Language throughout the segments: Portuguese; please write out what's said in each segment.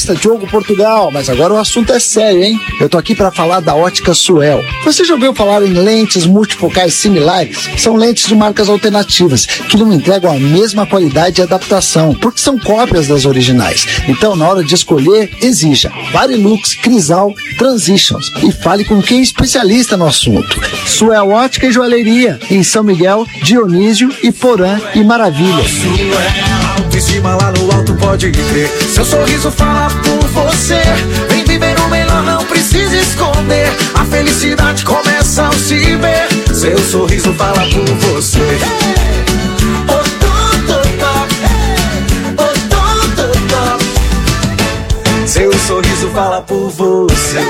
jornalista Diogo Portugal, mas agora o assunto é sério, hein? Eu tô aqui para falar da Ótica Suel. Você já ouviu falar em lentes multifocais similares? São lentes de marcas alternativas que não entregam a mesma qualidade e adaptação, porque são cópias das originais. Então, na hora de escolher, exija Varilux, Crisal, Transitions e fale com quem é especialista no assunto. Suel Ótica e Joalheria, em São Miguel, Dionísio, Iporã e Maravilha. Autoestima lá no alto, pode crer. Seu sorriso fala por você. Vem viver o melhor, não precisa esconder. A felicidade começa ao se ver. Seu sorriso fala por você. Seu sorriso fala por você.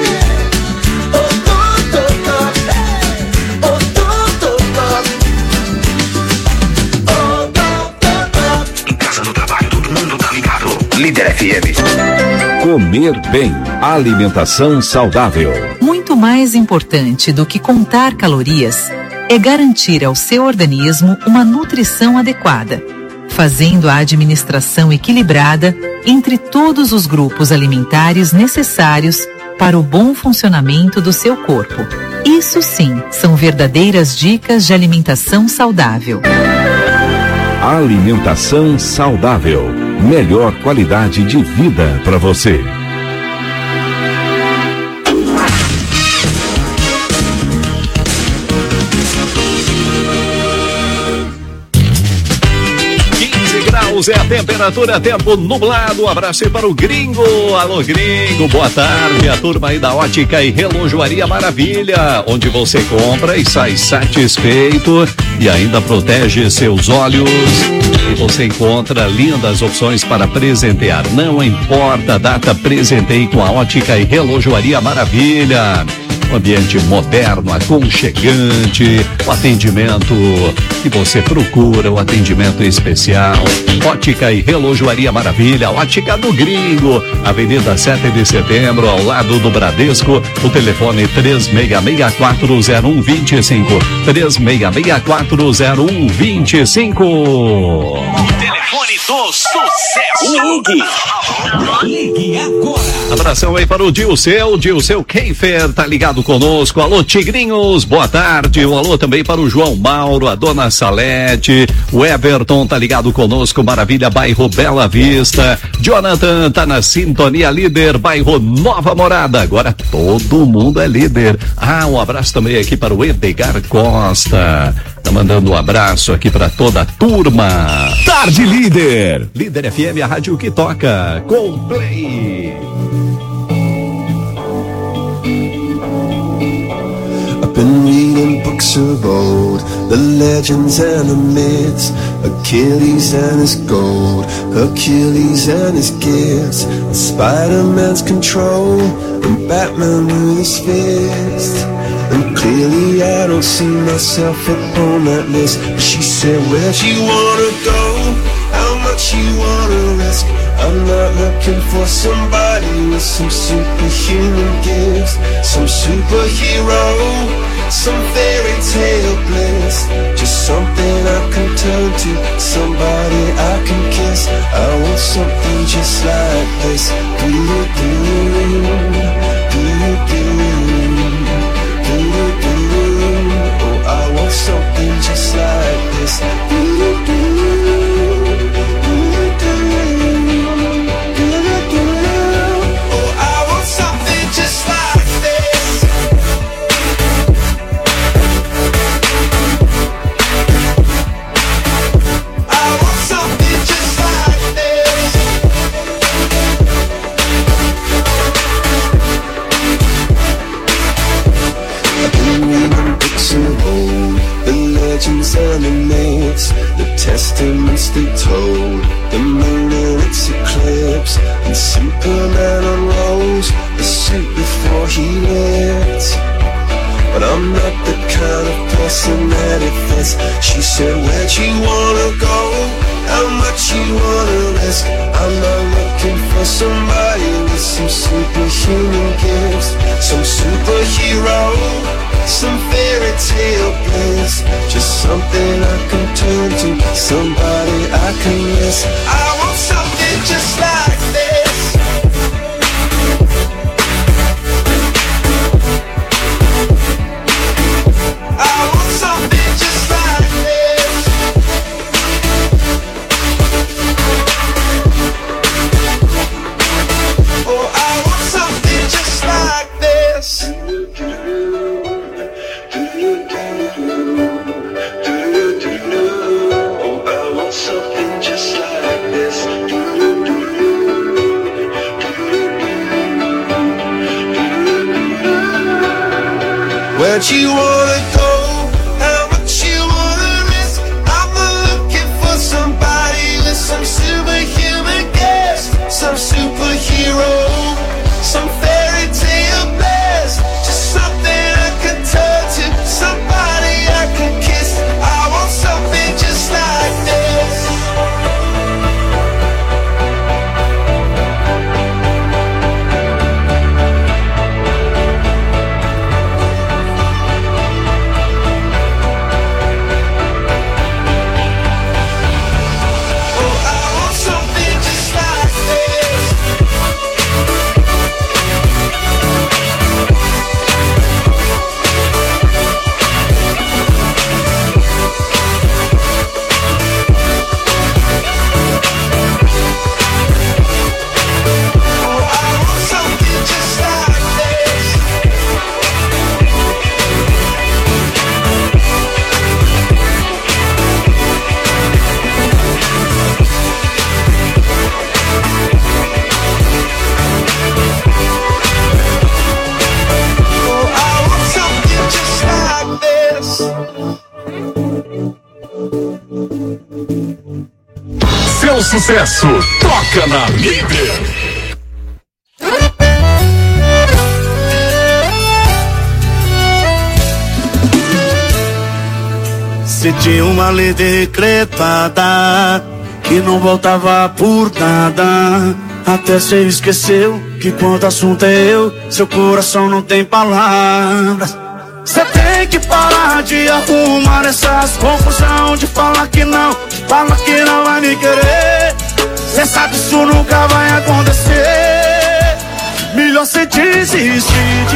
Líder FM. Comer bem. Alimentação saudável. Muito mais importante do que contar calorias é garantir ao seu organismo uma nutrição adequada, fazendo a administração equilibrada entre todos os grupos alimentares necessários para o bom funcionamento do seu corpo. Isso sim, são verdadeiras dicas de alimentação saudável. Alimentação saudável. Melhor qualidade de vida para você. É a temperatura, tempo nublado. Um abraço aí para o Gringo. Alô, Gringo, boa tarde. A turma aí da Ótica e Relojoaria Maravilha, onde você compra e sai satisfeito e ainda protege seus olhos. E você encontra lindas opções para presentear. Não importa a data, presenteie com a Ótica e Relojoaria Maravilha. Um ambiente moderno, aconchegante, o atendimento que você procura, o atendimento especial. Ótica e Relojoaria Maravilha, Ótica do Gringo, Avenida 7 de Setembro, ao lado do Bradesco. O telefone 36640125, 36640125. Telefone do sucesso. Ligue agora. Abração aí para o Dilceu Keifer, tá ligado conosco. Alô, Tigrinhos, boa tarde. Um alô também para o João Mauro, a dona Salete, o Everton tá ligado conosco, Maravilha, bairro Bela Vista. Jonathan tá na sintonia, líder, bairro Nova Morada. Agora todo mundo é líder. Um abraço também aqui para o Edgar Costa. Tá mandando um abraço aqui para toda a turma. Tarde Líder. Líder FM, a rádio que toca. Com play. I've been reading books of old, the legends and the myths, Achilles and his gold, Hercules and his gifts, and Spider-Man's control, and Batman with his fist. And clearly I don't see myself upon that list. But she said, where'd you wanna go? How much you wanna risk? I'm not looking for somebody with some superhuman gifts, some superhero, some fairy tale bliss. Just something I can turn to, somebody I can kiss. I want something just like this. Oh, I want something just like this. And the mates, the testaments they told, the moon in its eclipse, and Superman unrolls the suit before he lived. But I'm not the kind of person that it fits. She said, where'd you wanna go? How much you wanna risk? I'm not looking for somebody with some superhuman gifts, some superhero, some fairy tale bliss. Just something I can turn to, somebody I can miss. I want something just like this. much you wanna go, how much you wanna risk. I'm looking for somebody with some superhuman gifts, some superhero, some fairy tale bliss, just something I can turn to, somebody I can kiss. I want something just like this. Seu sucesso toca na Líder. Se tinha uma lei decretada que não voltava por nada, até cê esqueceu que quando o assunto é eu, seu coração não tem palavras. Cê tem que parar de arrumar essas confusão, de falar que não vai me querer. Cê sabe isso nunca vai acontecer. Melhor cê desistir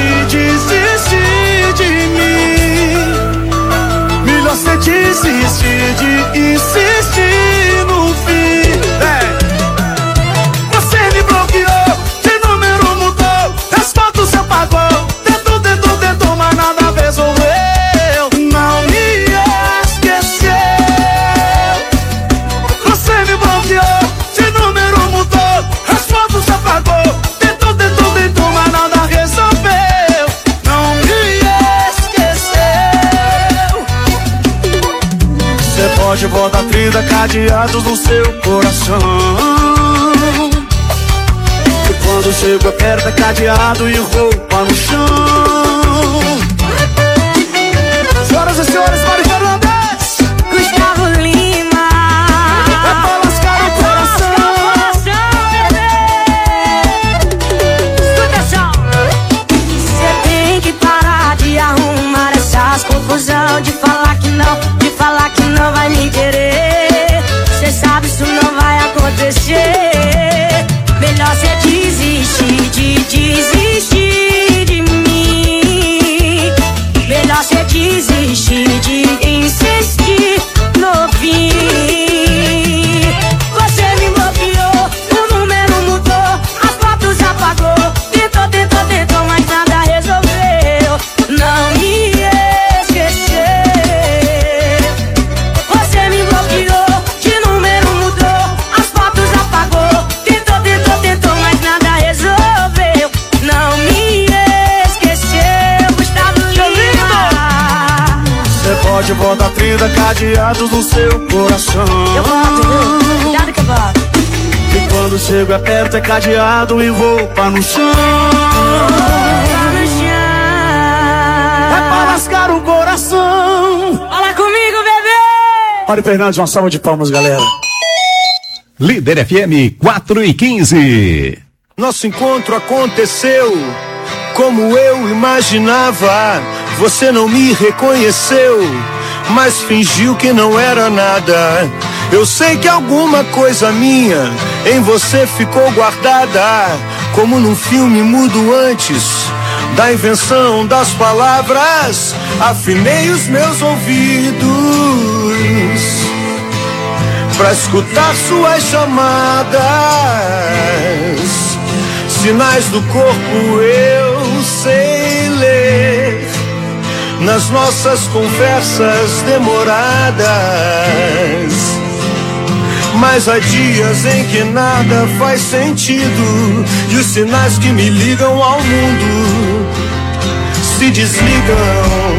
de mim. Melhor cê desistir de insistir no fim. Você me bloqueou, de número mudou, as fotos cê apagou, tentou, mas nada resolveu. Não me esqueceu. Você me bloqueou, de número mudou, as fotos cê apagou, tentou, mas nada resolveu. Não me esqueceu. Você pode botar 30 cadeados no seu coração, quando chego perto é cadeado e roupa no chão. Senhoras e senhores, Mari Fernandes, Gustavo Lima, é pra lascar o coração. Escuta só. Cê tem que parar de arrumar essas confusão, de falar que não vai me querer. Cê sabe isso não vai acontecer. Melhor cê desistir de mim. Melhor cê desistir de insistir no fim. Você me bloqueou, o número mudou, as fotos apagou, tentou, mas nada resolveu. Não me esqueceu. Você me bloqueou, de número mudou, as fotos apagou, tentou, mas nada resolveu. Não me esqueceu. Gustavo Lima. Você pode botar 30 cadeados no seu coração. Eu boto, viu? Cuidado que eu boto. E quando chego perto é cadeado e roupa no chão. Tá no chão. É pra lascar o coração. Fala comigo, bebê. Mari Fernandes, uma salva de palmas, galera. Líder FM 4:15. Nosso encontro aconteceu como eu imaginava. Você não me reconheceu, mas fingiu que não era nada. Eu sei que alguma coisa minha em você ficou guardada, como num filme mudo antes da invenção das palavras. Afinei os meus ouvidos pra escutar suas chamadas. Sinais do corpo eu sei ler nas nossas conversas demoradas. Mas há dias em que nada faz sentido, e os sinais que me ligam ao mundo se desligam.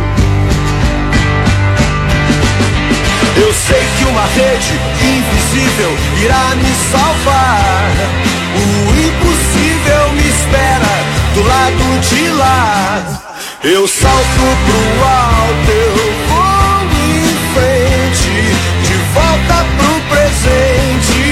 Eu sei que uma rede invisível irá me salvar. O impossível me espera do lado de lá. Eu salto pro alto, eu vou em frente, de volta pro presente.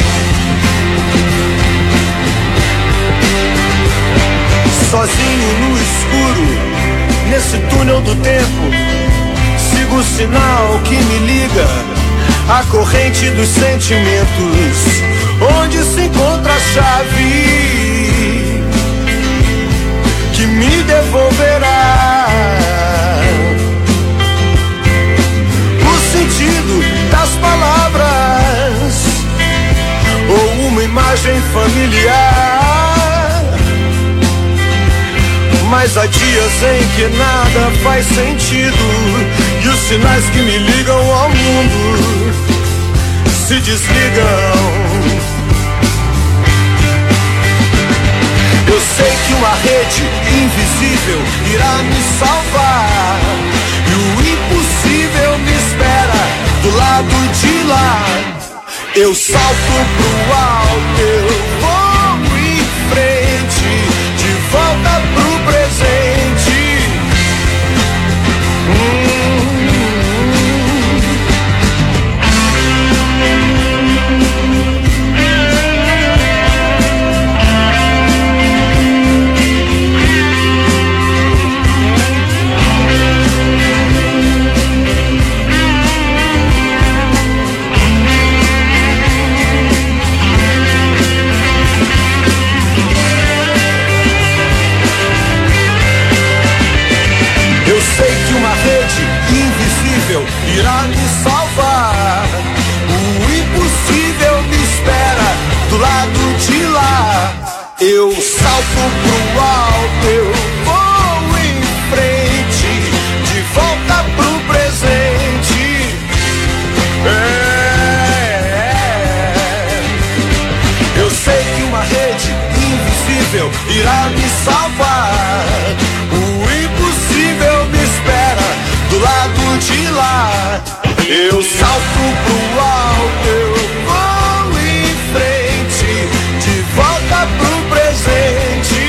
Sozinho no escuro, nesse túnel do tempo, sigo o sinal que me liga à corrente dos sentimentos, onde se encontra a chave que me devolverá o sentido das palavras ou uma imagem familiar. Mas há dias em que nada faz sentido e os sinais que me ligam ao mundo se desligam. Eu sei que uma rede invisível irá me salvar e o impossível me espera do lado de lá. Eu salto pro alto, eu vou em frente, de volta pro presente. Irá me salvar. O impossível me espera do lado de lá. Eu salto pro alto, eu vou em frente, de volta pro presente. Eu sei que uma rede invisível irá me salvar. O impossível me espera do lado de lá. Eu salto pro alto, eu vou em frente, de volta pro presente.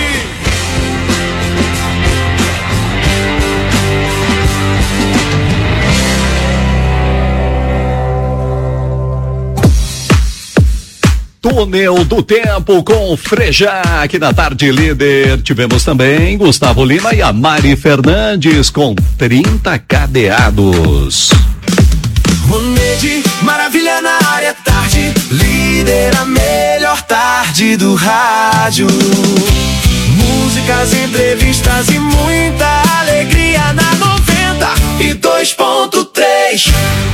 Túnel do Tempo com Frejá, aqui na Tarde Líder. Tivemos também Gustavo Lima e a Mari Fernandes com 30 cadeados. Ronede, maravilha na área, Tarde Líder, a melhor tarde do rádio. Músicas, entrevistas e muita alegria na 92.3.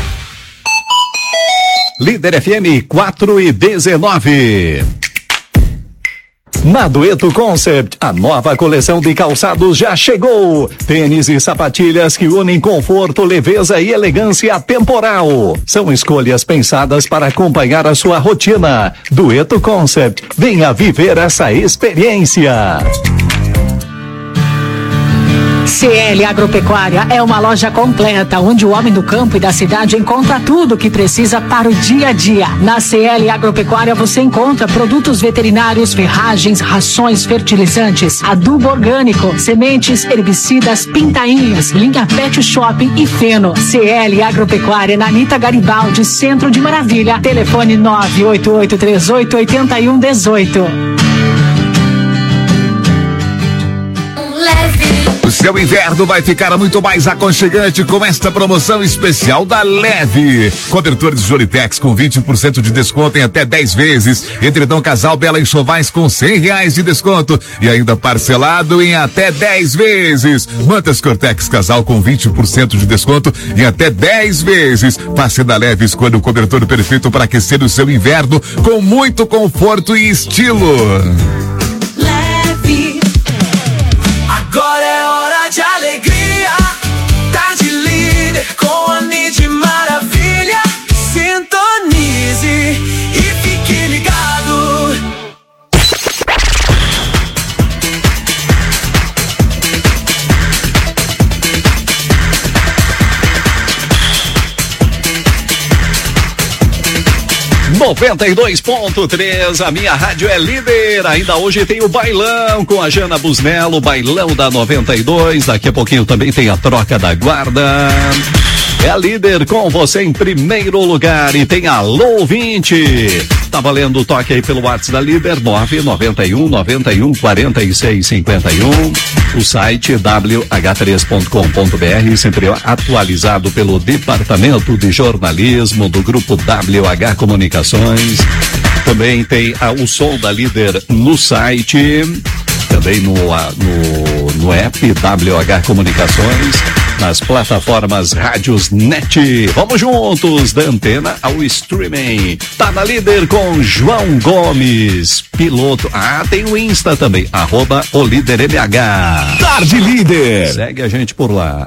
Líder FM 4:19. Na Dueto Concept, a nova coleção de calçados já chegou. Tênis e sapatilhas que unem conforto, leveza e elegância atemporal. São escolhas pensadas para acompanhar a sua rotina. Dueto Concept, venha viver essa experiência. CL Agropecuária é uma loja completa, onde o homem do campo e da cidade encontra tudo o que precisa para o dia a dia. Na CL Agropecuária você encontra produtos veterinários, ferragens, rações, fertilizantes, adubo orgânico, sementes, herbicidas, pintainhos, linha Pet Shop e feno. CL Agropecuária na Anita Garibaldi, Centro de Maravilha. Telefone 988388118. O seu inverno vai ficar muito mais aconchegante com esta promoção especial da Leve. Cobertores Jolitex com 20% de desconto em até 10 vezes. Edredom Casal Bela Enxovais com R$100 de desconto e ainda parcelado em até 10 vezes. Mantas Cortex Casal com 20% de desconto em até 10 vezes. Passe da Leve, escolha o cobertor perfeito para aquecer o seu inverno com muito conforto e estilo. Leve. Agora é hora de alegria. Tarde Líder com a Nid Maravilha. Sintonize e fique ligado. 92.3, a minha rádio é líder. Ainda hoje tem o bailão com a Jana Busnello, bailão da 92. Daqui a pouquinho também tem a troca da guarda. É a líder com você em primeiro lugar e tem Alô 20. Tá valendo o toque aí pelo WhatsApp da líder, 991 46 51. O site wh3.com.br, sempre atualizado pelo Departamento de Jornalismo do Grupo WH Comunicações. Também tem o som da líder no site, também no app WH Comunicações, nas plataformas Rádios Net. Vamos juntos, da antena ao streaming. Tá na líder com João Gomes, piloto. Tem o Insta também, @OLíderMH. Tarde Líder. Segue a gente por lá.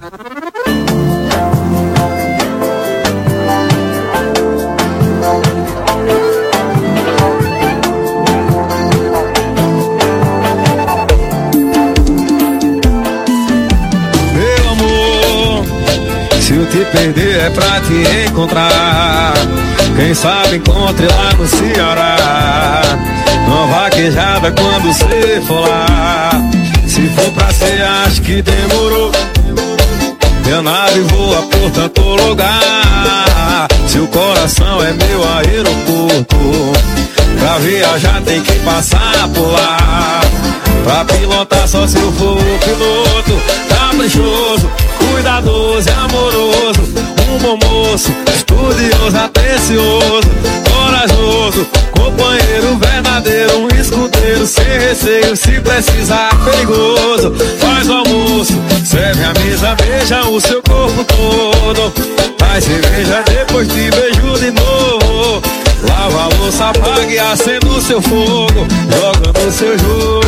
Te perder é pra te encontrar. Quem sabe encontre lá no Ceará. Uma vaquejada quando cê for lá. Se for pra ser, acho que demorou. Minha nave voa por tanto lugar. Seu coração é meu aeroporto. Pra viajar tem que passar por lá. Pra pilotar só se eu for o piloto. Caprichoso, cuidadoso e amoroso. Um bom moço, estudioso, atencioso, corajoso, companheiro verdadeiro, um escudeiro sem receio, se precisar perigoso. Faz o almoço, serve a mesa, beija o seu corpo todo. Faz cerveja, depois te beijo de novo. Lava a louça, apague e acenda o seu fogo, jogando o seu jogo.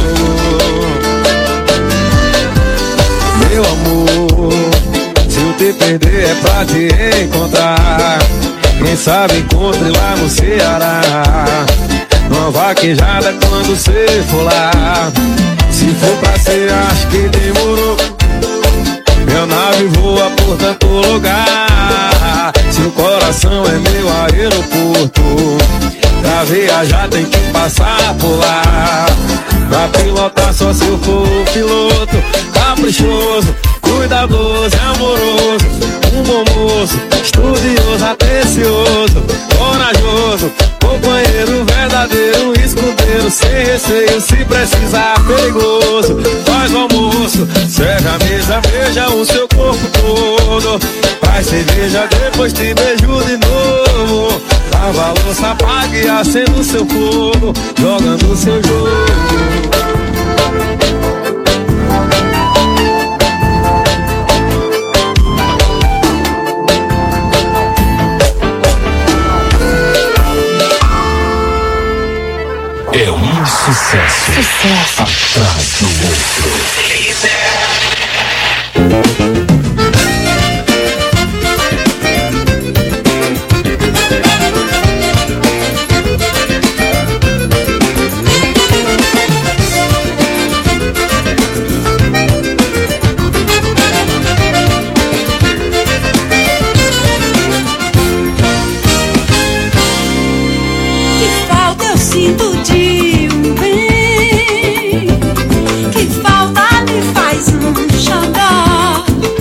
Meu amor, se eu te perder é pra te encontrar. Quem sabe encontre lá no Ceará. Numa vaquejada quando cê for lá. Se for pra ser, acho que demorou. Minha nave voa por tanto lugar. Seu coração é meu aeroporto. Pra viajar tem que passar por lá. Pra pilotar só se eu for o piloto. Caprichoso, cuidadoso e amoroso. Um bom moço, estudioso, atencioso, corajoso, companheiro verdadeiro, um escudeiro sem receio, se precisar perigoso. Faz o almoço, serve a mesa, beija o seu corpo todo. Faz cerveja, depois te beijo de novo. Lava a louça, apague e acenda o seu fogo, jogando o seu jogo. É um sucesso atrás do outro. Que falta eu sinto de um bem, que falta me faz um xodó.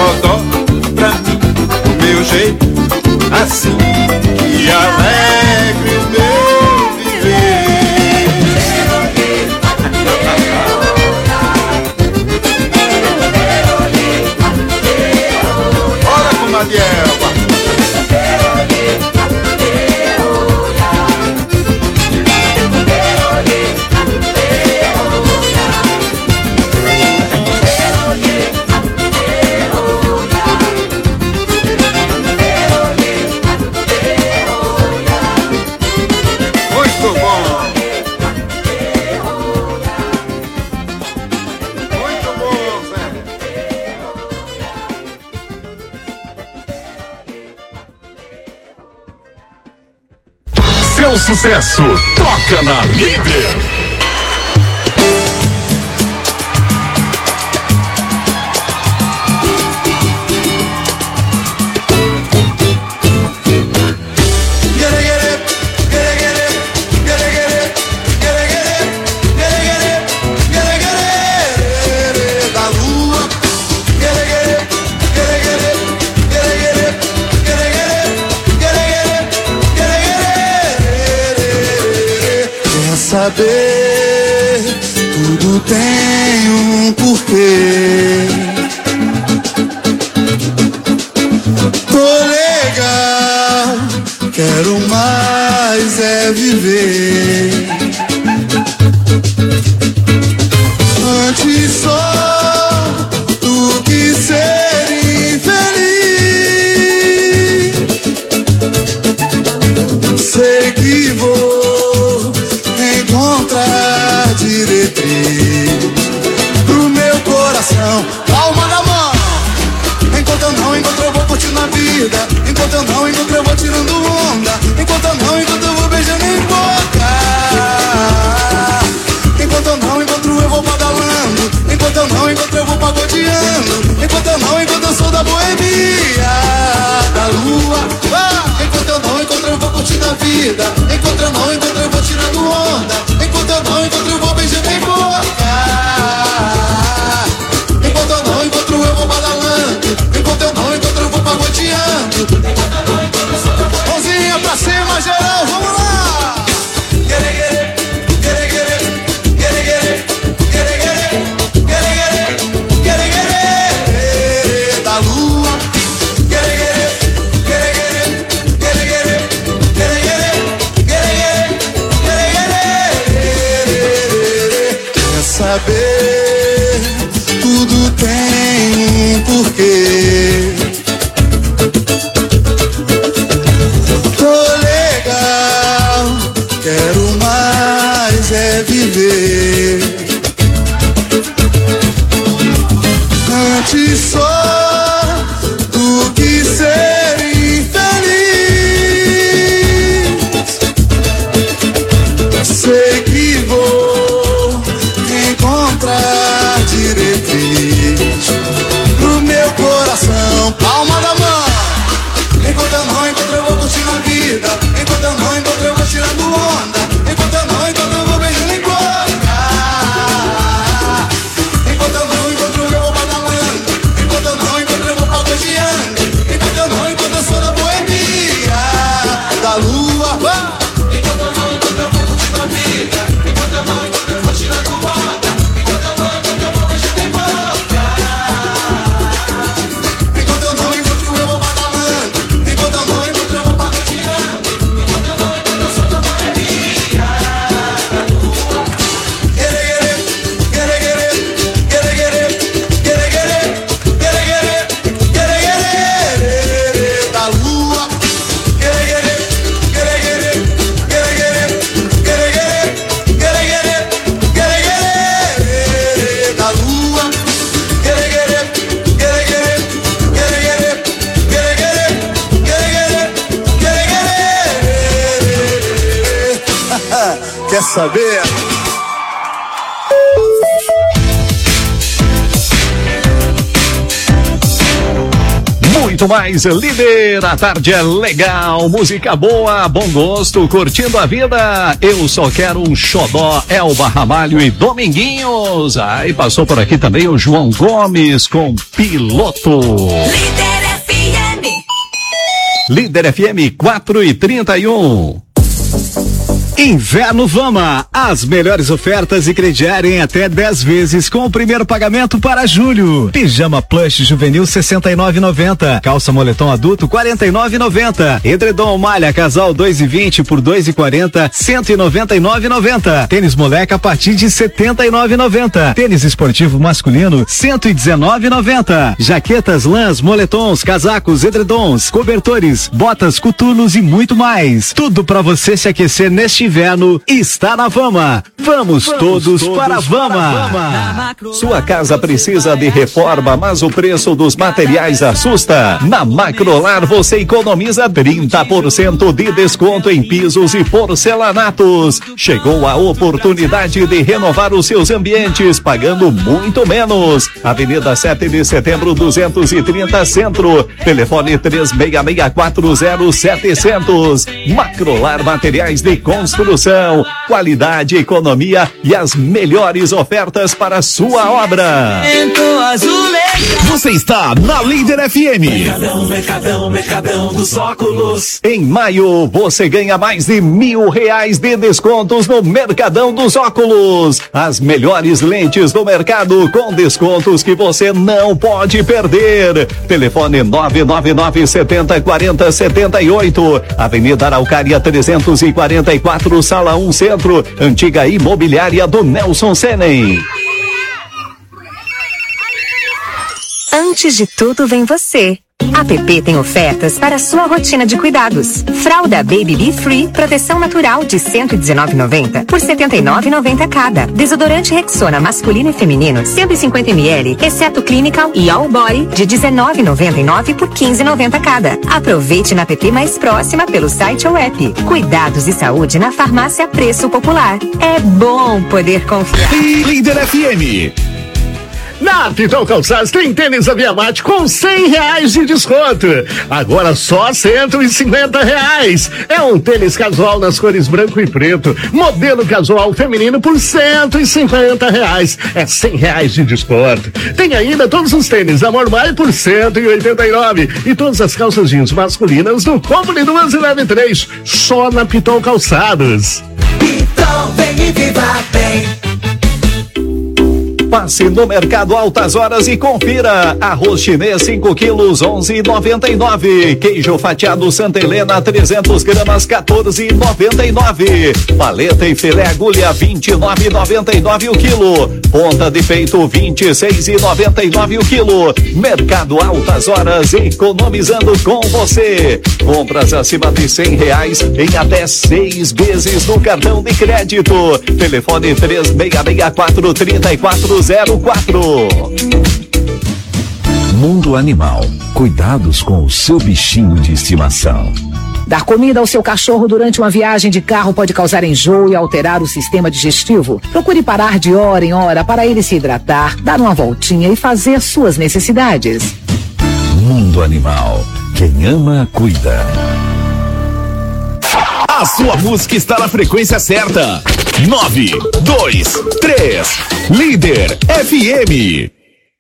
xodó pra mim, o meu jeito, assim que alegre o meu viver. Bora, comadre Elba. Seu sucesso toca na Líder. Saber, tudo tem um porquê. Tô legal, quero mais é viver. Antes só do que ser infeliz. Sei que vou encontrar diretriz pro meu coração. Palma da mão. Enquanto eu não encontro, eu vou curtindo a vida. Enquanto eu não encontro, eu vou tirando onda. Enquanto eu não encontro, eu vou beijando em boca. Enquanto eu não encontro, eu vou badalando. Enquanto eu não encontro, eu vou pagodeando. Enquanto eu não encontro, eu sou da boemia, da lua. Enquanto eu não encontro, eu vou curtindo a vida. Enquanto eu não encontro, eu vou tirando onda. Enquanto eu não encontro, eu vou beijando em boca. Enquanto eu não encontro, eu vou badalando. Enquanto eu não encontro, eu vou pagodeando. Mãozinha pra cima, geral, vamos lá! Da lua. Saber, tudo tem um porquê. Tô legal, quero mais é viver. Antes só do que ser infeliz. Sei que vou encontrar diretriz pro meu coração. Palma da mão. Enquanto eu não encontro, eu vou curtindo a vida. Enquanto eu não encontro, eu vou tirando onda. Enquanto eu não encontro, eu vou beijando em boca. Enquanto eu não encontro, eu vou badalando. Enquanto eu não encontro, eu vou pagodeando. Enquanto eu não encontro, eu sou da boemia, da lua. Enquanto eu não encontro, eu vou curtindo a vida. Enquanto eu não encontro, eu vou tirando onda. Enquanto eu não encontro, eu vou beijando em boca. Enquanto eu não encontro, eu vou badalando. Enquanto eu não encontro, eu vou pagodeando. Enquanto eu não encontro, eu sou da boemia, da lua. Da lua. Da lua. Quer saber? muito mais. Líder, a tarde é legal, música boa, bom gosto, curtindo a vida. Eu só quero um xodó, Elba Ramalho e Dominguinhos. Aí passou por aqui também o João Gomes com Piloto. Líder FM 4h31. Inverno Vama, as melhores ofertas e crediário em até 10 vezes com o primeiro pagamento para julho. Pijama plush juvenil 69,90. Calça moletom adulto 49,90. Edredom malha casal 2,20 por 2,40, 199,90. Tênis moleca a partir de 79,90. Tênis esportivo masculino 119,90. Jaquetas, lãs, moletons, casacos, edredons, cobertores, botas, coturnos e muito mais. Tudo para você se aquecer neste inverno está na Vama. Vamos todos para a Vama. Sua casa precisa de reforma, mas o preço dos materiais assusta. Na Macrolar você economiza 30% de desconto em pisos e porcelanatos. Chegou a oportunidade de renovar os seus ambientes pagando muito menos. Avenida 7 de Setembro 230 Centro. Telefone 36640700. Macrolar Materiais de Construção, qualidade, economia e as melhores ofertas para a sua obra. Você está na Líder FM. Mercadão dos óculos. Em maio, você ganha mais de R$1.000 de descontos no Mercadão dos Óculos. As melhores lentes do mercado com descontos que você não pode perder. Telefone 999-70-40-78. Avenida Araucária 344, Sala 1 Centro. Antiga Imobiliária do Nelson Senen. Antes de tudo vem você. A PP tem ofertas para a sua rotina de cuidados. Fralda Baby Be Free, proteção natural de R$119,90 por R$79,90 cada. Desodorante Rexona masculino e feminino 150 ml, exceto Clinical e All Body de R$19,99 por R$15,90 cada. Aproveite na PP mais próxima pelo site ou app. Cuidados e saúde na farmácia Preço Popular. É bom poder confiar. Líder FM. Na Pitol Calçados tem tênis Aviamate com R$100 de desconto. Agora só R$150. É um tênis casual nas cores branco e preto. Modelo casual feminino por R$150. É R$100 de desconto. Tem ainda todos os tênis Amor Mai por R$189. E todas as calças jeans masculinas no Compre 2 e leve 3. Só na Pitol Calçados. Pitol, vem e viva bem. Passe no Mercado Altas Horas e confira. Arroz chinês 5 quilos 11,99. Queijo fatiado Santa Helena 300 gramas 14,99. Paleta e filé agulha 29,99 o quilo. Ponta de peito 26,99 o quilo. Mercado Altas Horas, economizando com você. Compras acima de R$100 em até 6 vezes no cartão de crédito. Telefone 3664-3404. Mundo Animal. Cuidados com o seu bichinho de estimação. Dar comida ao seu cachorro durante uma viagem de carro pode causar enjoo e alterar o sistema digestivo. Procure parar de hora em hora para ele se hidratar, dar uma voltinha e fazer suas necessidades. Mundo Animal. Quem ama, cuida. A sua música está na frequência certa. 923 Líder FM.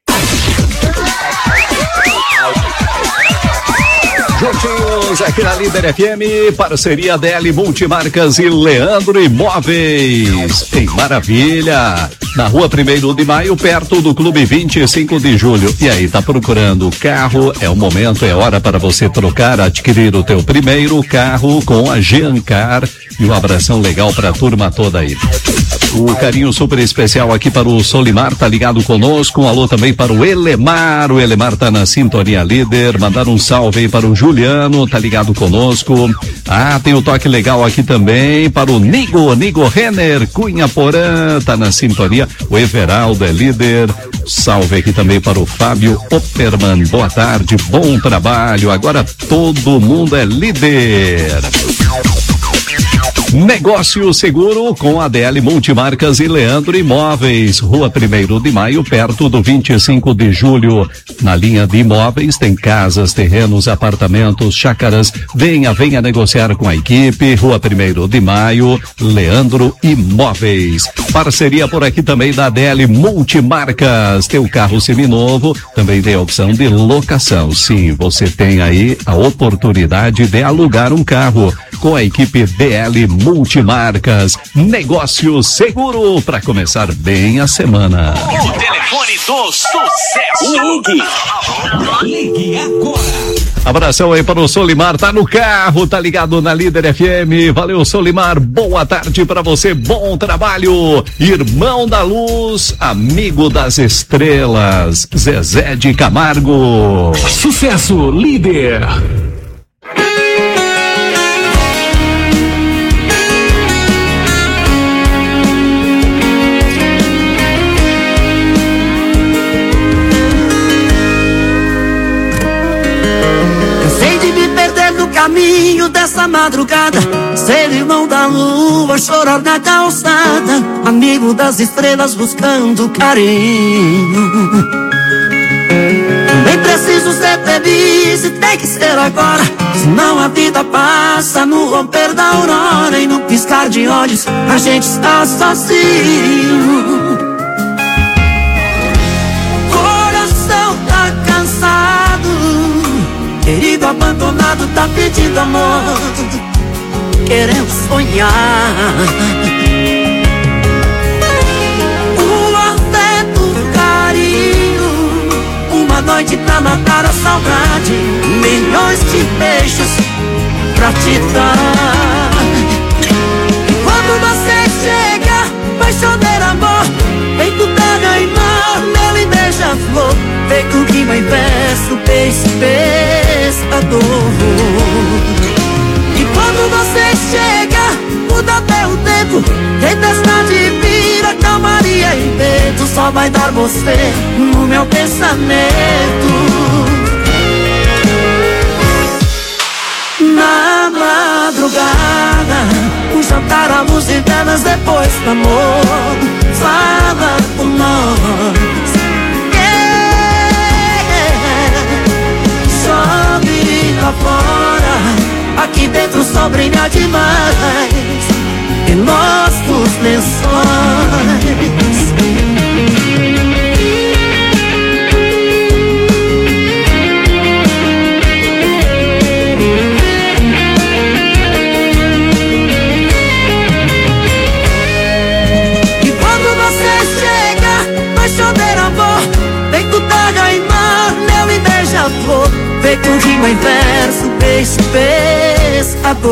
Juntinhos aqui na Líder FM, parceria DL Multimarcas e Leandro Imóveis. Em Maravilha, na Rua 1º de Maio, perto do Clube 25 de Julho. E aí, tá procurando carro? É o momento, é hora para você trocar, adquirir o teu primeiro carro com a Giancar e um abração legal pra turma toda aí. O carinho super especial aqui para o Solimar, tá ligado conosco. Um alô também para o Elemar tá na sintonia Líder. Mandar um salve aí para o Juliano, tá ligado conosco. Ah, tem o toque legal aqui também para o Nigo Renner, Cunha Porã, tá na sintonia. O Everaldo é Líder. Salve aqui também para o Fábio Opperman. Boa tarde, bom trabalho. Agora todo mundo é Líder. Negócio seguro com a DL Multimarcas e Leandro Imóveis. Rua 1º de Maio, perto do 25 de julho. Na linha de imóveis tem casas, terrenos, apartamentos, chácaras. Venha negociar com a equipe. Rua 1º de Maio, Leandro Imóveis. Parceria por aqui também da DL Multimarcas. Teu carro seminovo também tem a opção de locação. Sim, você tem aí a oportunidade de alugar um carro com a equipe DL Multimarcas. Negócio seguro para começar bem a semana. O telefone do sucesso. Ligue agora. Abração aí para o Solimar, tá no carro, tá ligado na Líder FM. Valeu, Solimar, boa tarde para você, bom trabalho. Irmão da Luz, amigo das estrelas, Zezé de Camargo. Sucesso Líder. Caminho dessa madrugada, ser irmão da lua, chorar na calçada, amigo das estrelas buscando carinho. Nem preciso ser feliz e tem que ser agora, senão a vida passa no romper da aurora e no piscar de olhos a gente está sozinho. Coração tá cansado, querido abandonado tá pedindo amor, querendo sonhar. O afeto, o carinho, uma noite pra matar a saudade, milhões de beijos pra te dar. E quando você chega, paixoneiro amor, feito terra e mar, mel e beija-flor, feito rima e verso, pescador. E quando você chega, muda até o tempo, tempestade vira calmaria e vento, só vai dar você no meu pensamento. Na madrugada, um jantar à luz de velas depois do amor, fala por nós. Lá fora, aqui dentro só brilha demais em nossos lençóis. E quando você chega, vai chover amor, feito terra e mar, mel e beija-flor, feito rima em verso, pescador.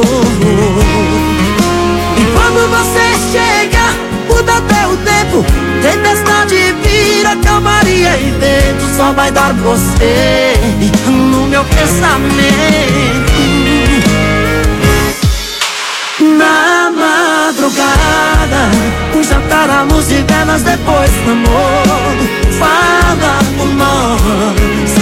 E quando você chega, muda até o tempo, tempestade vira calmaria e vento, só vai dar você no meu pensamento. Na madrugada, um jantar à luz de velas depois do amor, fala por nós.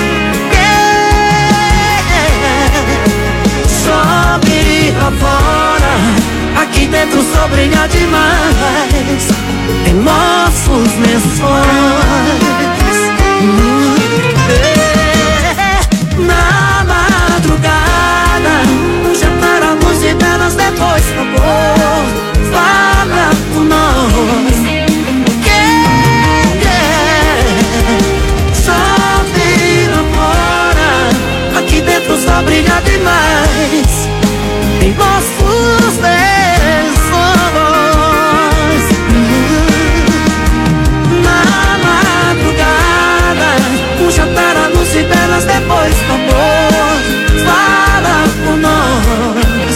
Chove lá fora, aqui dentro só brilha demais em nossos lençóis. Na madrugada, um jantar à luz de velas depois do amor, fala por nós. Chove lá fora, aqui dentro só brilha demais em nossos lençóis. Na madrugada, um jantar à luz de velas depois do amor, fala por nós.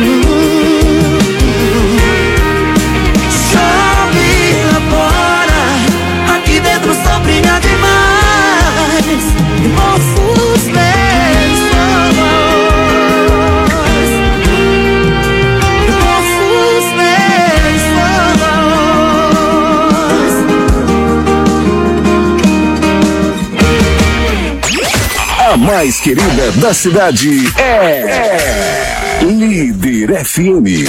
Chove lá fora, aqui dentro só brilha demais em nossos lençóis. A mais querida da cidade é Líder FM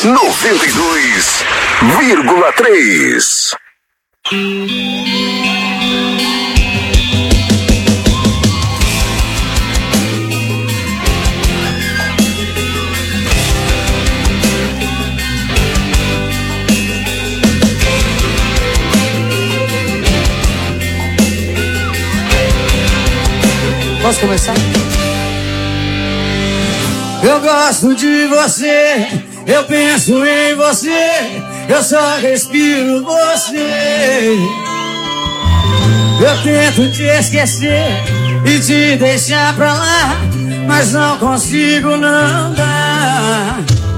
92,3. Posso começar? Eu gosto de você, eu penso em você, eu só respiro você. Eu tento te esquecer e te deixar pra lá, mas não consigo não dar.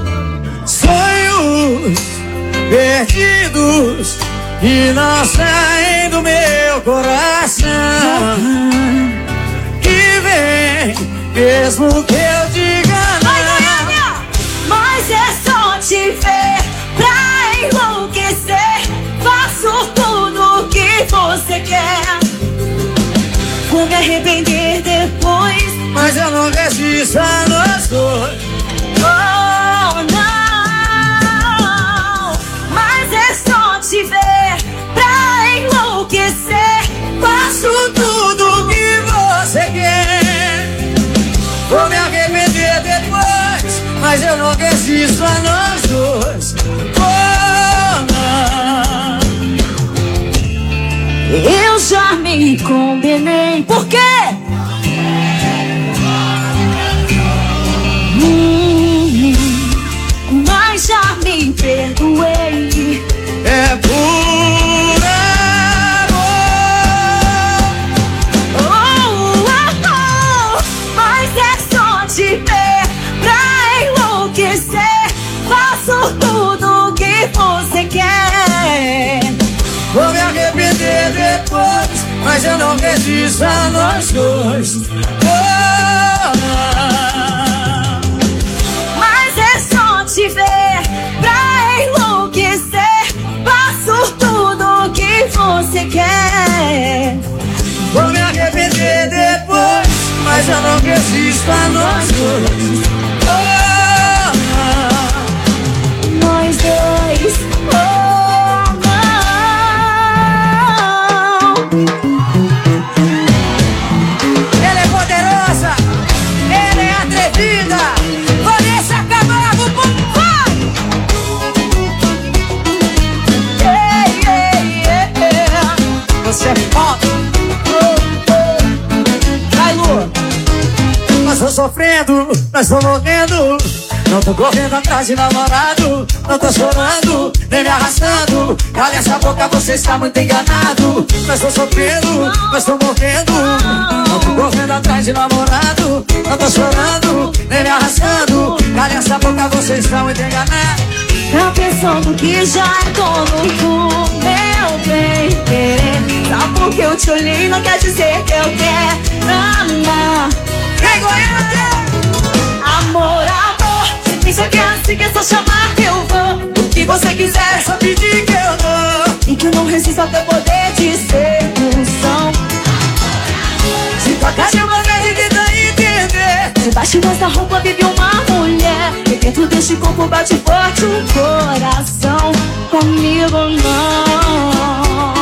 Sonhos perdidos que não saem do meu coração, que vem mesmo que eu diga não. Mas é só te ver pra enlouquecer. Faço tudo o que você quer. Vou me arrepender depois, mas eu não resisto a nós dois. Oh, não. Mas é só te ver pra enlouquecer. Faço tudo o que você quer. Vou me arrepender depois, mas eu não resisto a nós dois. Oh, não. Eu já me combinei. Por quê? Mas já me perdoei. É por amor. Mas é só te ver pra enlouquecer. Faço tudo o que você quer. Vou me arrepender depois, mas eu não resisto a nós dois. Oh, mas é só te ver pra enlouquecer. Faço tudo o que você quer. Vou me arrepender depois, mas eu não resisto a nós dois. Oh, nós dois. Oh. Ela é poderosa, ela é atrevida. Vanessa Camargo, vai! Você é foda. Vai, Lu. Nós tô sofrendo, nós tô morrendo. Não tô correndo atrás de namorado. Não tô chorando, nem me arrastando. Cala essa boca, você está muito enganado. Nós tô sofrendo, nós tô morrendo. Não tô correndo atrás de namorado. Não tô chorando, nem me arrastando. Cala essa boca, você está muito enganado. Tá pensando que já é dono do meu bem querer. Só porque eu te olhei não quer dizer que eu quero amar. Vem, Goiânia! Amor, amor, se pensa que é assim que é só chamar que eu vou. O que você quiser, é só pedir que eu dou. E que eu não resisto ao teu poder de sedução. Se tocar de uma vez e tenta entender. Debaixo dessa roupa vive uma mulher. E dentro deste corpo bate forte um coração. Comigo não.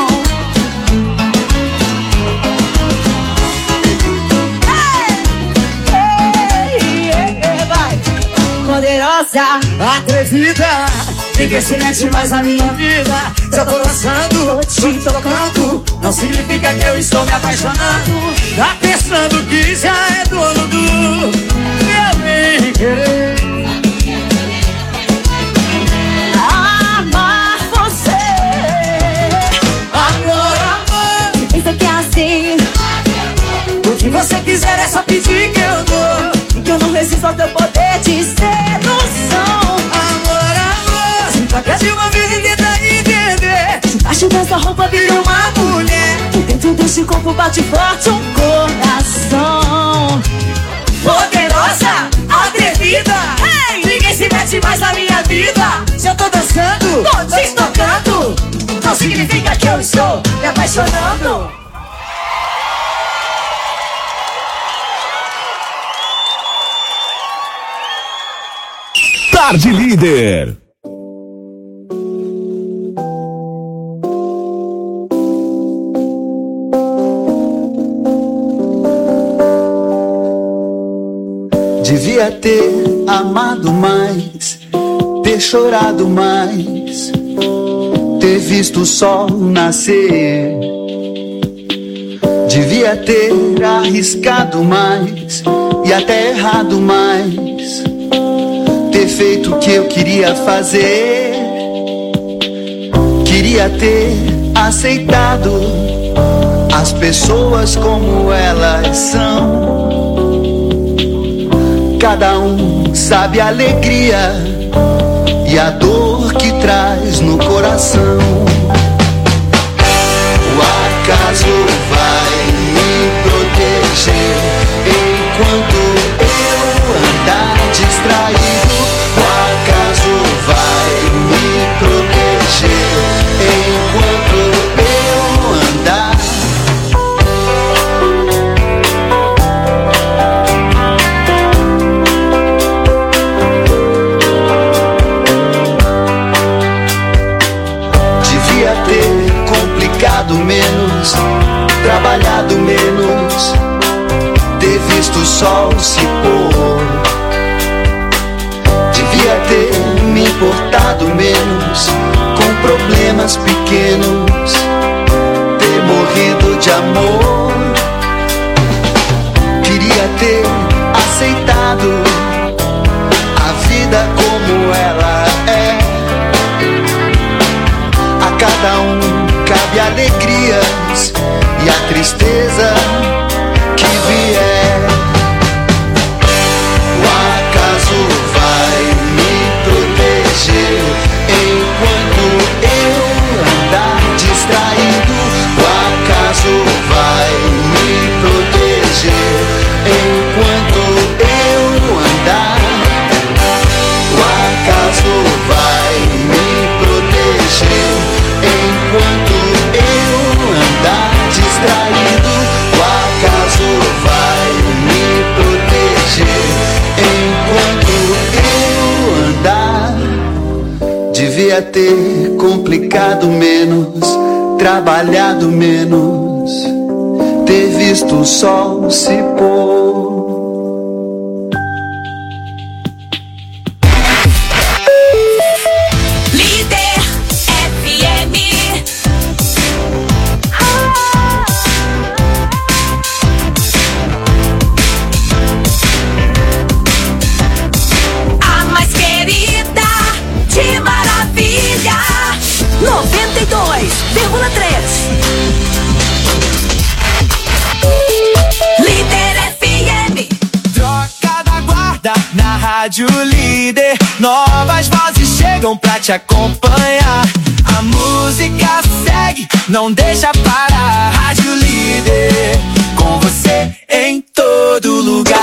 Poderosa, atrevida, ninguém se mete mais na minha vida. Se eu tô dançando, te tocando, não significa que eu estou me apaixonando. Tá pensando que já é dono do meu bem querer. Amar você. Amor, amor, pensa que é assim. O que você quiser é só pedir que eu dou. E que eu não resisto ao teu poder de sedução. Amor, amor, se toca de uma vez e tenta entender. Debaixo dessa roupa vive uma mulher. E dentro deste corpo bate forte um coração. Poderosa, atrevida, hey! Ninguém se mete mais na minha vida. Se eu tô dançando, tô te tocando, não significa que eu estou me apaixonando. Tarde Líder. Devia ter amado mais, ter chorado mais, ter visto o sol nascer. Devia ter arriscado mais e até errado mais, ter feito o que eu queria fazer. Queria ter aceitado as pessoas como elas são. Cada um sabe a alegria e a dor que traz no coração. O acaso vai me proteger enquanto eu andar distraído. O acaso vai me proteger enquanto eu andar. Devia ter complicado menos, trabalhado menos, ter visto o sol se pôr. Devia ter me importado menos com problemas pequenos, ter morrido de amor. Queria ter aceitado a vida como ela é. A cada um cabe alegrias e a tristeza que vier. O acaso vai me proteger enquanto eu andar distraído. O acaso vai me proteger enquanto eu andar. O acaso vai me proteger enquanto eu andar distraído. O acaso vai me proteger enquanto eu andar. Devia ter complicado menos, trabalhado menos, ter visto o sol se pôr. Líder FM. A mais querida de Maravilha. 92,3. Líder FM. Troca da guarda na Rádio Líder. Novas vozes chegam pra te acompanhar. A música segue, não deixa parar. Rádio Líder, com você em todo lugar.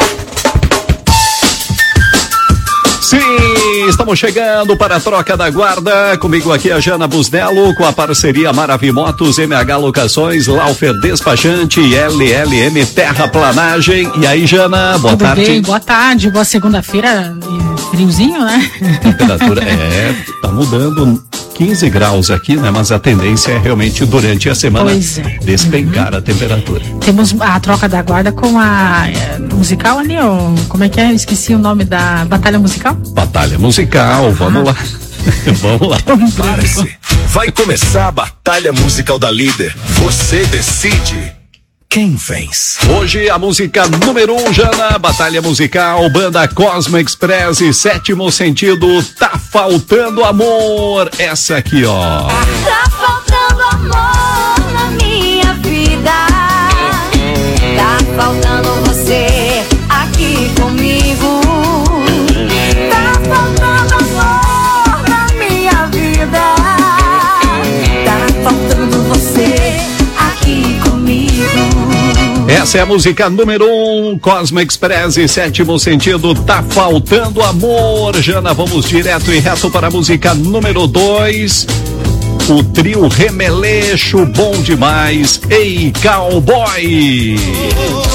Sim, estamos chegando para a troca da guarda. Comigo aqui a Jana Busnello, com a parceria Maravimotos, MH Locações, Laufer Despachante e LLM Terraplanagem. E aí, Jana, boa Tudo tarde. bem? Boa tarde, boa segunda-feira, friozinho, né? A temperatura tá mudando 15 graus aqui, né? Mas a tendência é realmente durante a semana despencar a temperatura. Temos a troca da guarda com a musical ali, ó, como é que é? Eu esqueci o nome da Batalha Musical. Batalha Musical, vamos lá. Vamos lá. Prepare-se. Vai começar a Batalha Musical da Líder. Você decide quem vence. Hoje a música número 1, Jana, Batalha Musical, banda Cosmo Express e Sétimo Sentido, Tá Faltando Amor. Essa aqui, ó. Tá faltando amor na minha vida. Tá faltando você aqui comigo. Tá faltando amor na minha vida. Tá faltando você aqui comigo. Essa é a música número 1, Cosmo Express e Sétimo Sentido, Tá Faltando Amor. Jana, vamos direto e reto para a música número 2. O trio Remeleixo, Bom Demais, Ei Cowboy.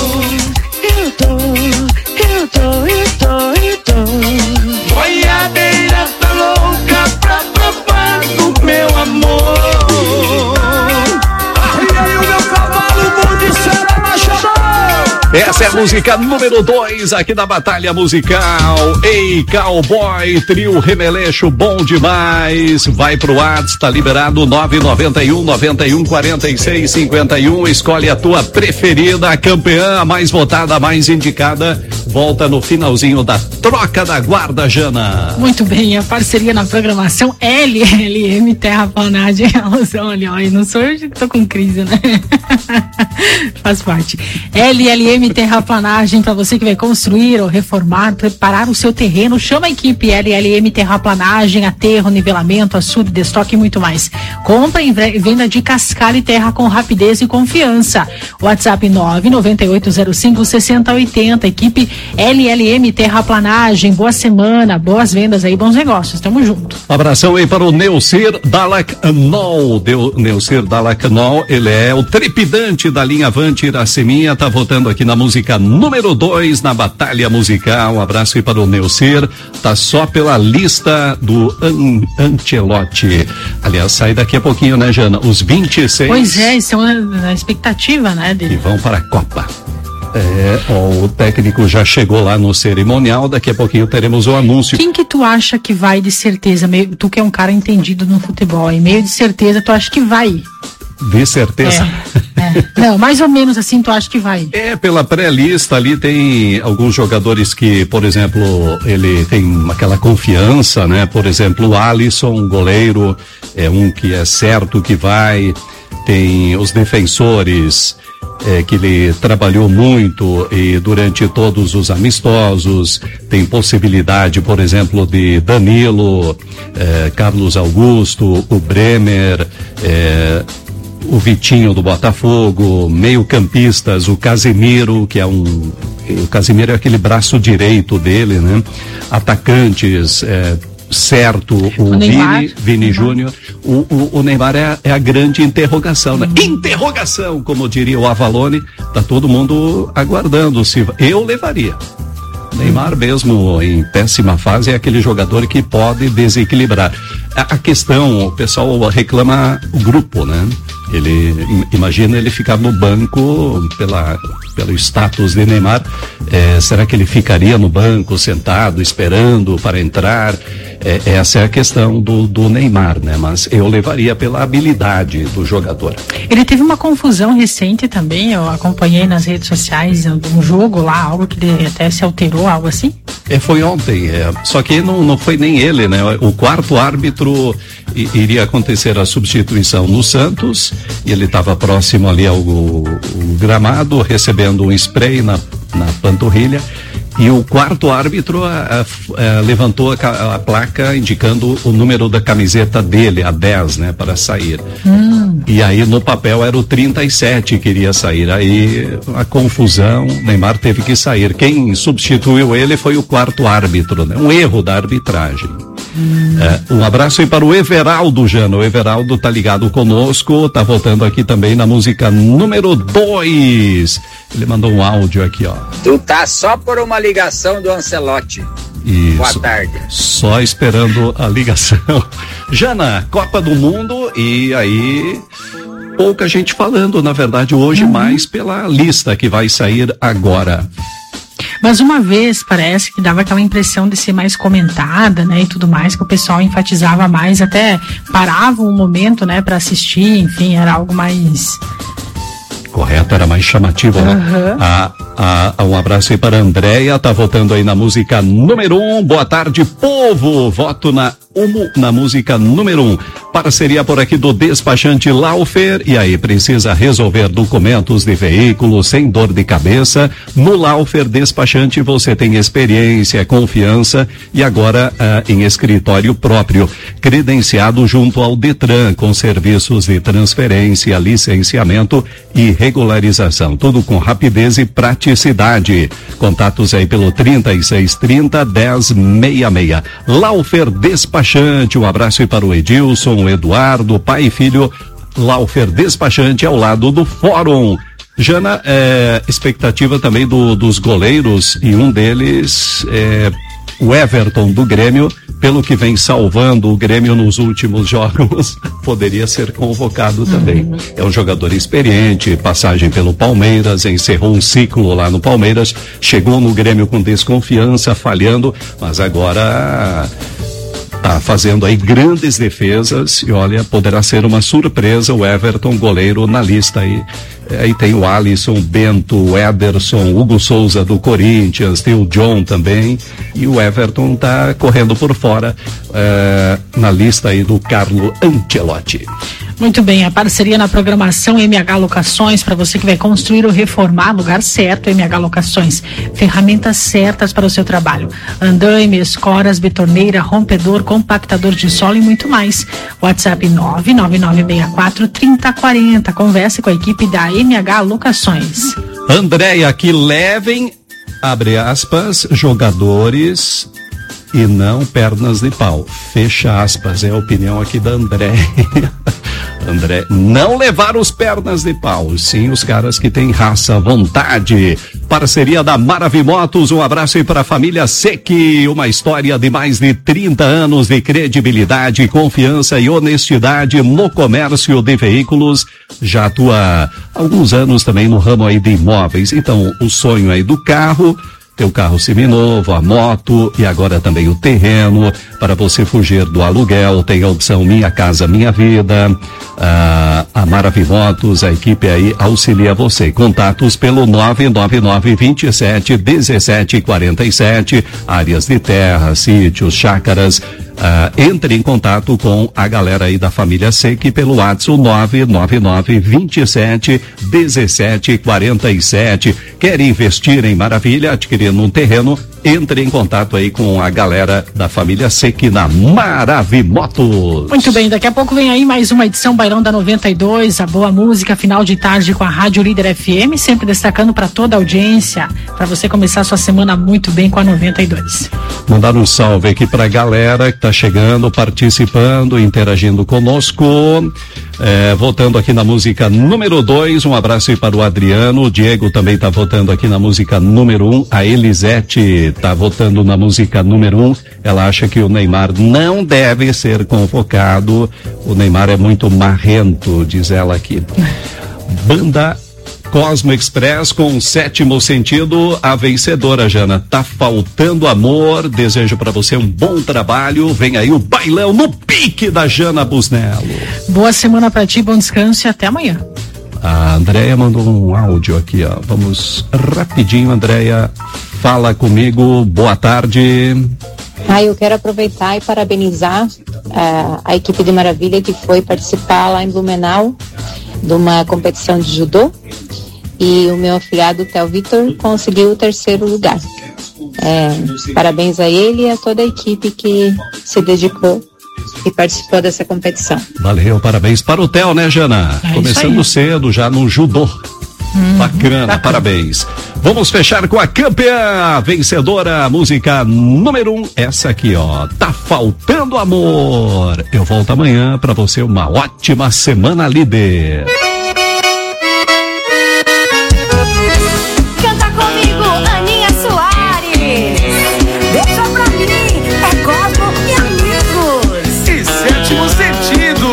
Eu tô. Voy a Essa é a música número 2 aqui da Batalha Musical. Ei, Cowboy, trio Remeleixo, bom demais. Vai pro WhatsApp, tá liberado 991-91-46-51. Escolhe a tua preferida, a campeã, a mais votada, a mais indicada. Volta no finalzinho da troca da guarda, Jana. Muito bem, a parceria na programação LLM Terraplanagem. Alusão ali, ó, e não sou eu que tô com crise, né? Faz parte. LLM Terraplanagem, para você que vai construir ou reformar, preparar o seu terreno, chama a equipe LLM Terraplanagem, aterro, nivelamento, açude, destoque e muito mais. Compra e venda de cascalho e terra com rapidez e confiança. WhatsApp 998056080, equipe LLM Terraplanagem. Boa semana, boas vendas aí, bons negócios, tamo junto. Abração aí para o Neucir Dalacanol. Neucir Dalacanol, ele é o trepidante da linha Avante Iraceminha, tá votando aqui na música número 2 na Batalha Musical. Um abraço aí para o Neucir, tá só pela lista do Ancelotti. Aliás, sai daqui a pouquinho, né, Jana? Os 26. Pois é, isso é uma expectativa, né? Que vão para a Copa. O técnico já chegou lá no cerimonial, daqui a pouquinho teremos o anúncio. Quem que tu acha que vai de certeza? Tu que é um cara entendido no futebol, e meio de certeza, tu acha que vai? De certeza? Não, mais ou menos assim, tu acha que vai? Pela pré-lista ali tem alguns jogadores que, por exemplo, ele tem aquela confiança, né? Por exemplo, o Alisson, goleiro, é um que é certo que vai. Tem os defensores, que ele trabalhou muito e durante todos os amistosos. Tem possibilidade, por exemplo, de Danilo, Carlos Augusto, o Bremer, o Vitinho do Botafogo, meio-campistas, o Casemiro, que é o Casemiro é aquele braço direito dele, né? Atacantes, certo, o Vini Júnior. O Neymar é a grande interrogação, né? Interrogação, como diria o Avalone, tá todo mundo aguardando. Eu levaria. Neymar, mesmo em péssima fase, é aquele jogador que pode desequilibrar. A questão, o pessoal reclama o grupo, né? Imagina ele ficar no banco pelo status de Neymar. Será que ele ficaria no banco, sentado, esperando para entrar? Essa é a questão do Neymar, né? Mas eu levaria pela habilidade do jogador. Ele teve uma confusão recente também, eu acompanhei nas redes sociais, um jogo lá, algo que ele até se alterou, algo assim? Foi ontem, só que não foi nem ele, né? O quarto árbitro iria acontecer a substituição no Santos, e ele estava próximo ali ao gramado, recebendo um spray na panturrilha, e o quarto árbitro levantou a placa indicando o número da camiseta dele, a 10, né, para sair. E aí no papel era o 37 que iria sair. Aí a confusão, Neymar teve que sair. Quem substituiu ele foi o quarto árbitro, né? Um erro da arbitragem. Um abraço aí para o Everaldo, Jana. O Everaldo tá ligado conosco, tá voltando aqui também na música número 2. Ele mandou um áudio aqui, ó. Tu tá só por uma ligação do Ancelotti. Isso. Boa tarde. Só esperando a ligação. Jana, Copa do Mundo, e aí pouca gente falando, na verdade, hoje mais pela lista que vai sair agora. Mas uma vez parece que dava aquela impressão de ser mais comentada, né, e tudo mais, que o pessoal enfatizava mais, até parava um momento, né, para assistir, enfim, era algo mais correto, era mais chamativo, né? Um abraço aí para a Andréia, tá voltando aí na música número 1. Boa tarde, povo. Voto na música número 1. Parceria por aqui do despachante Laufer. E aí, precisa resolver documentos de veículo sem dor de cabeça? No Laufer Despachante você tem experiência, confiança e agora em escritório próprio, credenciado junto ao Detran, com serviços de transferência, licenciamento e regularização. Tudo com rapidez e praticidade. Contatos aí pelo 3630-1066. Laufer Despachante. Um abraço aí para o Edilson, o Eduardo, pai e filho. Laufer Despachante ao lado do Fórum. Jana, expectativa também dos goleiros, e um deles O Everton do Grêmio, pelo que vem salvando o Grêmio nos últimos jogos, poderia ser convocado também. É um jogador experiente, passagem pelo Palmeiras, encerrou um ciclo lá no Palmeiras, chegou no Grêmio com desconfiança, falhando, mas agora tá fazendo aí grandes defesas e olha, poderá ser uma surpresa o Everton, goleiro na lista aí. Aí tem o Alisson, Bento, o Ederson, Hugo Souza do Corinthians, tem o John também, e o Everton tá correndo por fora na lista aí do Carlo Ancelotti. Muito bem, a parceria na programação MH Locações, para você que vai construir ou reformar, lugar certo, MH Locações. Ferramentas certas para o seu trabalho. Andaime, escoras, betorneira, rompedor, compactador de solo e muito mais. WhatsApp 99964-3040. Converse com a equipe da MH Locações. Andréia, que levem, abre aspas, jogadores e não pernas de pau. Fecha aspas, é a opinião aqui da Andréia. André, não levar os pernas de pau, sim os caras que têm raça, vontade. Parceria da Maravimotos, um abraço aí para a família Sequi, uma história de mais de 30 anos de credibilidade, confiança e honestidade no comércio de veículos. Já atua há alguns anos também no ramo aí de imóveis. Então, o sonho aí do carro, teu carro seminovo, a moto e agora também o terreno, para você fugir do aluguel, tem a opção Minha Casa Minha Vida, a Maravimotos, a equipe aí auxilia você. Contatos pelo 999-27-1747, áreas de terra, sítios, chácaras. Entre em contato com a galera aí da família Sequi pelo WhatsApp 999-27-1747. Quer investir em Maravilha, adquirindo um terreno? Entre em contato aí com a galera da família Sequi na Maravimotos. Muito bem, daqui a pouco vem aí mais uma edição Bailão da 92, a boa música final de tarde com a Rádio Líder FM, sempre destacando para toda a audiência, para você começar sua semana muito bem com a 92. Mandar um salve aqui pra galera que tá chegando, participando, interagindo conosco. Votando aqui na música número 2, um abraço aí para o Adriano. O Diego também tá votando aqui na música número 1. A Elisete tá votando na música número 1. Ela acha que o Neymar não deve ser convocado. O Neymar é muito marrento, diz ela aqui. Banda Cosmo Express com o Sétimo Sentido, a vencedora, Jana. Tá faltando amor, desejo pra você um bom trabalho. Vem aí o bailão no pique da Jana Busnello. Boa semana pra ti, bom descanso e até amanhã. A Andréia mandou um áudio aqui, ó. Vamos rapidinho, Andréia. Fala comigo, boa tarde. Eu quero aproveitar e parabenizar a equipe de Maravilha que foi participar lá em Blumenau de uma competição de judô, e o meu afilhado Theo Vitor conseguiu o 3º lugar. Parabéns a ele e a toda a equipe que se dedicou e participou dessa competição. Valeu, parabéns para o Theo, né, Jana? Começando cedo já no judô. Bacana, parabéns. Vamos fechar com a campeã, vencedora, música número 1, essa aqui, ó. Tá faltando amor. Eu volto amanhã pra você, uma ótima semana, líder. Canta comigo, Aninha Soares. Deixa pra mim, é Cosmo e amigos. E Sétimo Sentido.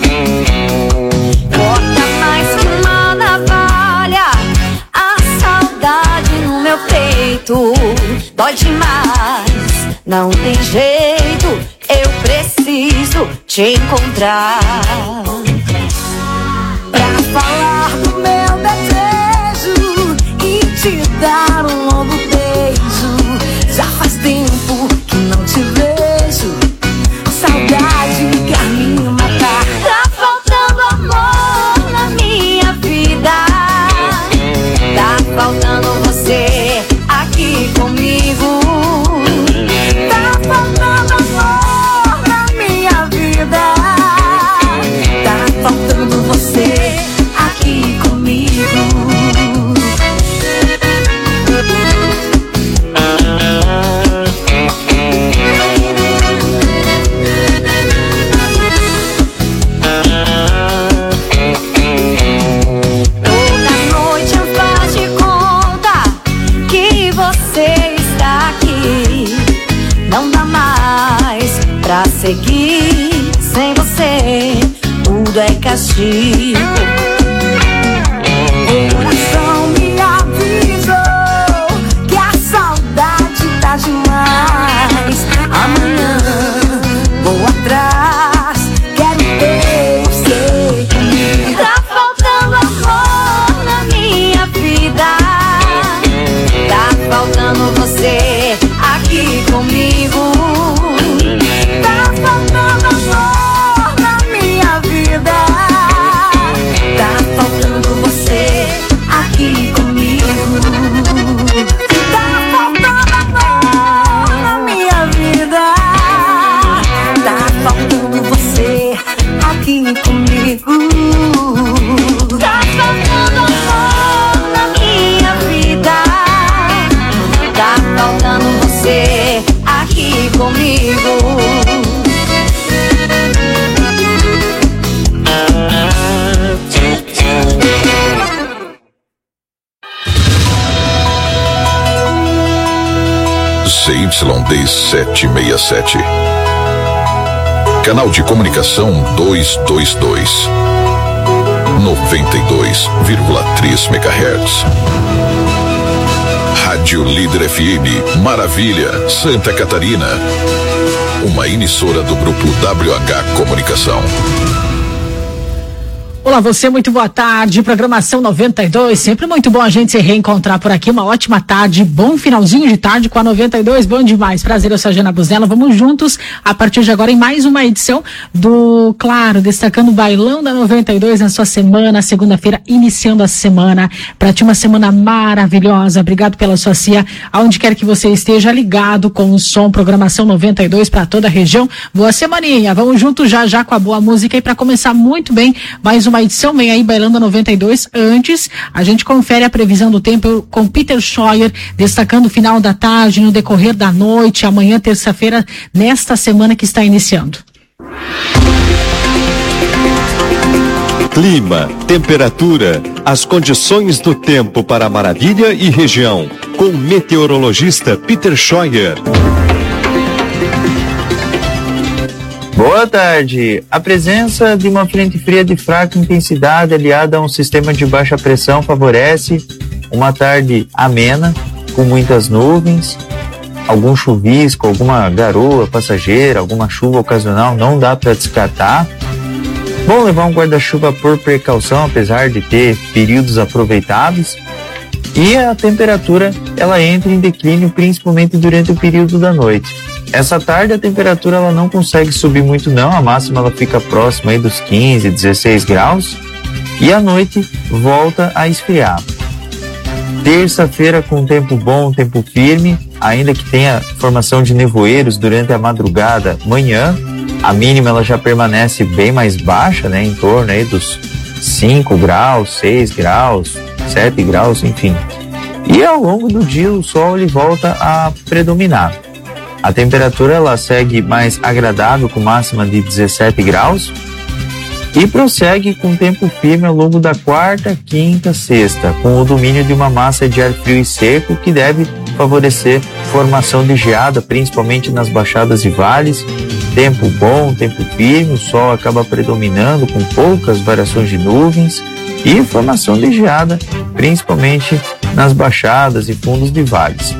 Bota mais uma navalha, a saudade no meu peito dói demais, não tem jeito, eu preciso te encontrar pra falar do meu desejo e te dar um longo beijo. Já faz tempo que não te vejo, saudade quer me matar. Tá faltando amor na minha vida, tá faltando você aqui comigo. Tá faltando amor na minha vida, tá faltando você aqui comigo. Toda noite eu faço de conta que você está aqui, que sem você tudo é castigo. O coração me avisou que a saudade tá demais. Amanhã vou atrás, quero ter você comigo. Tá faltando amor na minha vida, tá faltando você aqui comigo. Tá faltando amor na minha vida, tá faltando você aqui comigo. Tá faltando amor na minha vida, tá faltando você aqui comigo. Tá faltando amor na minha vida, tá faltando você aqui comigo. CYD 767. Canal de comunicação 222. 92,3 MHz. Rádio Líder FM, Maravilha, Santa Catarina. Uma emissora do grupo WH Comunicação. Olá, você, muito boa tarde, programação 92, sempre muito bom a gente se reencontrar por aqui, uma ótima tarde, bom finalzinho de tarde com a 92, bom demais, prazer, eu sou a Jana Buzella, vamos juntos a partir de agora em mais uma edição do, claro, destacando o Bailão da 92 na sua semana, segunda-feira, iniciando a semana, para ti uma semana maravilhosa, obrigado pela sua cia, aonde quer que você esteja ligado com o som, programação 92 para toda a região, boa semaninha, vamos juntos já com a boa música e para começar muito bem, mais uma edição, vem aí Bailando 92. Antes, a gente confere a previsão do tempo com Peter Scheuer, destacando o final da tarde, no decorrer da noite, amanhã, terça-feira, nesta semana que está iniciando. Clima, temperatura, as condições do tempo para Maravilha e região, com o meteorologista Peter Scheuer. Boa tarde. A presença de uma frente fria de fraca intensidade aliada a um sistema de baixa pressão favorece uma tarde amena, com muitas nuvens, algum chuvisco, alguma garoa passageira, alguma chuva ocasional, não dá para descartar. Bom levar um guarda-chuva por precaução, apesar de ter períodos aproveitáveis. E a temperatura, ela entra em declínio principalmente durante o período da noite. Essa tarde a temperatura ela não consegue subir muito não, a máxima ela fica próxima aí dos 15, 16 graus e à noite volta a esfriar. Terça-feira com tempo bom, tempo firme, ainda que tenha formação de nevoeiros durante a madrugada, manhã, a mínima ela já permanece bem mais baixa, né, em torno aí dos 5 graus, 6 graus, 7 graus, enfim. E ao longo do dia o sol ele volta a predominar. A temperatura ela segue mais agradável, com máxima de 17 graus e prossegue com tempo firme ao longo da quarta, quinta, sexta, com o domínio de uma massa de ar frio e seco que deve favorecer formação de geada, principalmente nas baixadas e vales. Tempo bom, tempo firme, o sol acaba predominando com poucas variações de nuvens e formação de geada, principalmente nas baixadas e fundos de vales.